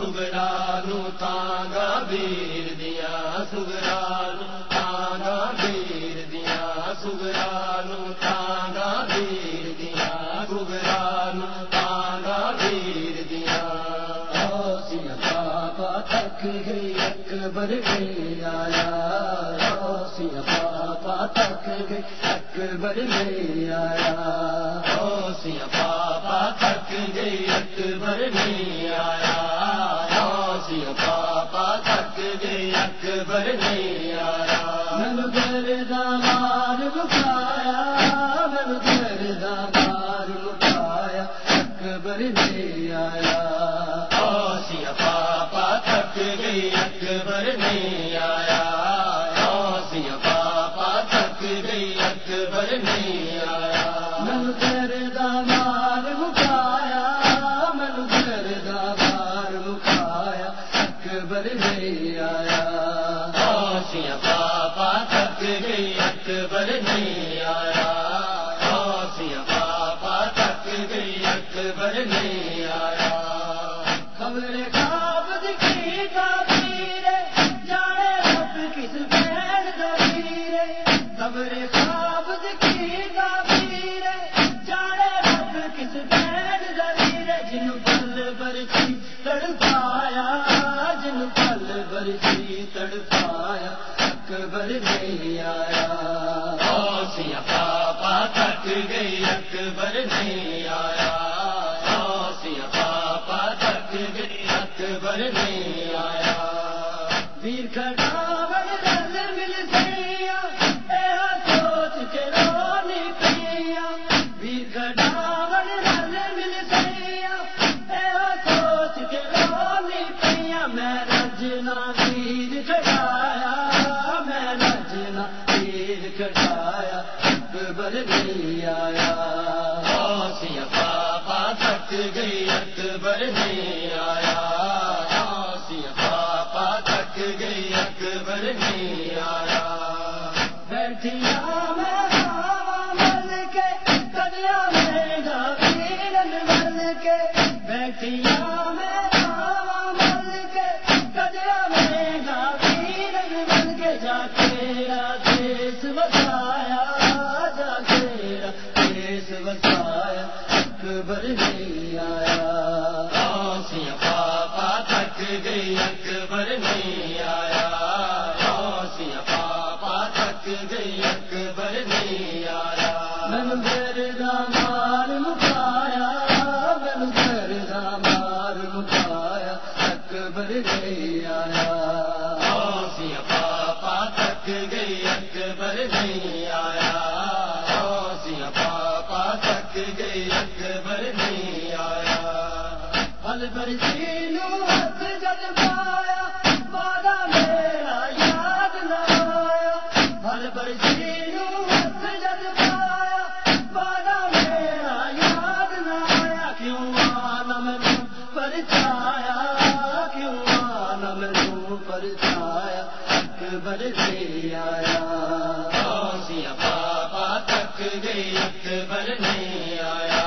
سگرانو تانگا بیر دیا سگرانو تانگا بیر دیا سگرانو تانگا بیر دیا سگرانو تانگا بیر دیا روسیا پاپا تھک گئی اکبر نہیں آیا روسیا پاپا تھک گئی اکبر نہیں آیا روسیا پاپا تھک گئی اکبر نہیں آیا پاپا تھک گئی اکبر نہیں آیا میں گردا مار لکایا میں گردا مار لکایا اکبر نہیں آیا روسیا پاپا تھک گئی اکبر نہیں آیا روسیا پاپا تھک گئی اکبر نہیں آیا میں گردا مار لکایا میں گردا مار لکایا اکبر نہیں آیا روسیا پاپا تھک گئی اکبر نہیں آیا روسیا پاپا تھک گئی اکبر نہیں آیا خبر خواب دکھی تعبیر جانے رب کس بین ضمیر خبر خواب دکھی تعبیر جانے رب کس بین ضمیر جن پل برچی تڑپایا جن پل برچی تڑپایا اکبر نہیں آیا روسیا پاپا تھک گئی اکبر نہیں آیا روسیا پاپا تھک گئی اکبر نہیں آیا ویر کھڑاون رل مل گیا سوچ کے رونی پیا ویر کھڑاون رل مل گیا سوچ کے رونی پیا میں رجنا ویر کھڑایا میں رجنا ویر کھڑایا اکبر نہیں آیا روسیا پاپا تھک گئی اکبر نہیں آیا روسیا پاپا تھک گئی اکبر نہیں آیا بیٹھیا میں ہوا مل کے کدیا میں گاویر مل کے بیٹھیا میں ہوا مل کے کدیا میں گاویر مل کے جا تیرا دیس بسایا جا تیرا دیس بسایا اکبر نہیں آیا روسیا پاپا تھک گئی اکبر نہیں آیا روسیا پاپا تھک گئی اکبر نہیں آیا میں گردا مار لکایا میں گردا مار لکایا اکبر نہیں آیا روسیا پاپا تھک گئی اکبر نہیں آیا روسیا پاپا تھک گئی اکبر نہیں آیا پل برسی نو ہاتھ جل پایا وعدہ میرا یاد نہ آیا پل برسی نو ہاتھ جل پایا وعدہ میرا یاد نہ آیا کیوں آنا مینوں پرچایا کیوں آنا مینوں پرچایا اکبر نہیں آیا روسیا پاپا تھک گئی اکبر نہیں آیا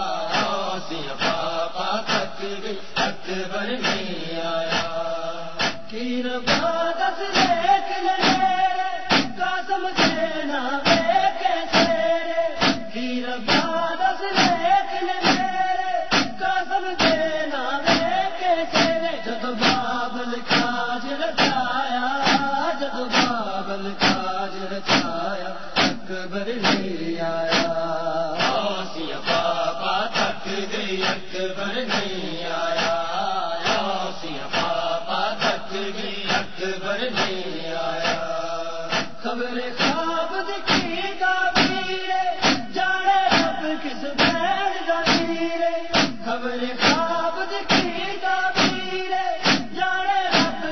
روسیا پاپا تھک گئی اکبر نہیں آیا کیر بادس دیکھ لے قاسم دینا دیکھے تیرے کیر بادس دیکھ لے قاسم دینا دیکھے تیرے جب بابل کاج رچایا جب بابل کاج رچایا اکبر نہیں آیا روسیا پاپا تھک گئی اکبر نہیں آیا روسیا پاپا تھک گئی اکبر نہیں آیا خبر خواب دکھی تعبیر جانے رب کس بین ضمیر خبر خواب دکھی تعبیر جانے رب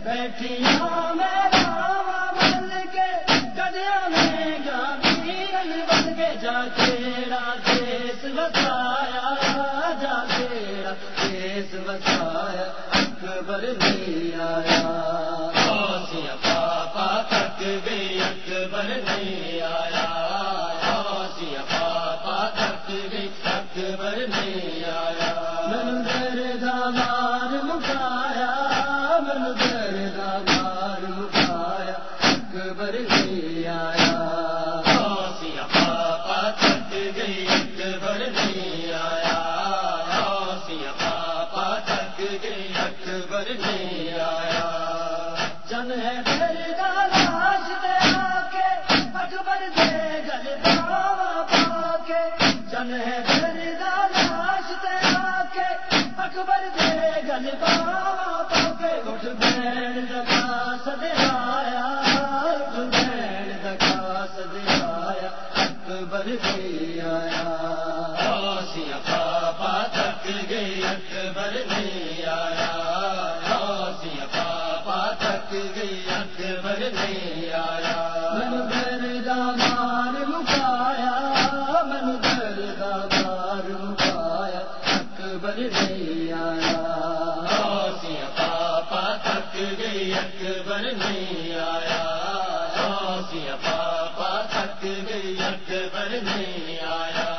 بیٹھیاں میرا مل کے گدیا میں گامین بن کے جا تیرا دیس بسایا جا تیرا دیس بسایا اکبر نہیں آیا غوثیہ پاپا تک بھی اکبر نہیں آیا غوثیہ پاپا تک بھی اکبر نہیں آیا من دردا مار مکایا من دردا مار مکایا اکبر نہیں آیا غوثیہ پاپا تک بھی اکبر نہیں آیا غوثیہ پاپا تک بھی اکبر نہیں آیا جن ہے دردا لاش دے آ کے اکبر دے گل پاوا پا کے جن ہے دردا لاش دے آ کے اکبر دے گل پاوا پا کے اٹھ بین دکا سدے آیا اٹھ بین دکا سدے آیا اکبر نہیں آیا غوثیہ پاپا تک گئی اکبر نہیں آیا غوثیہ پاپا تک گئی اکبر نہیں آیا من دردا مار مکایا من دردا مار مکایا اکبر نہیں آیا غوثیہ پاپا تک گئی اکبر نہیں آیا غوثیہ پاپا تک گئی اکبر نہیں آیا